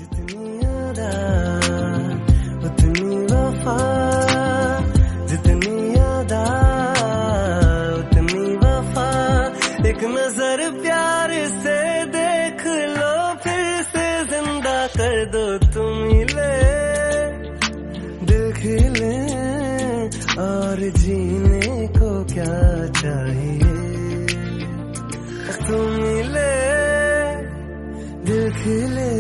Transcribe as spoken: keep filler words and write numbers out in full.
जितनी यादा उतनी वफा, जितनी यादा उतनी वफा। एक नजर प्यार से देख लो, फिर से जिंदा कर दो तुम मिले। दिल खिले और जीने को क्या चाहिए, तुम मिले। दिल खिले